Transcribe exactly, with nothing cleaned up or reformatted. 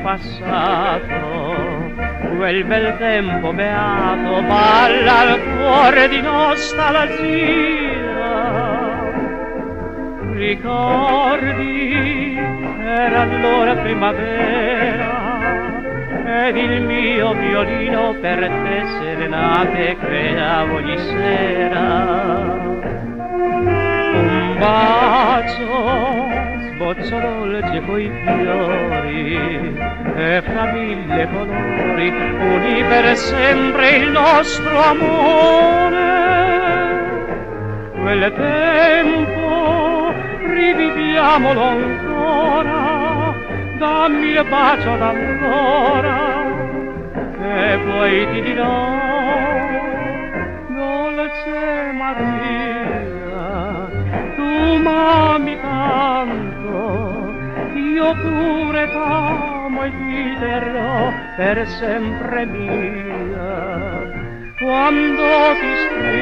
passato, quel bel tempo beato balla al cuore di nostalgia. Ricordi, era allora primavera ed il mio violino per te serenate creavo ogni sera. Un bacio sboccia dolce coi fiori e fra mille colori unì per sempre il nostro amore. Quel tempo riviviamolo ancora, dammi il bacio d'allora e poi ti dirò, dolce Maria, tu m'ami tanto, io pure t'amo e ti terrò per sempre mia. Quando ti stringo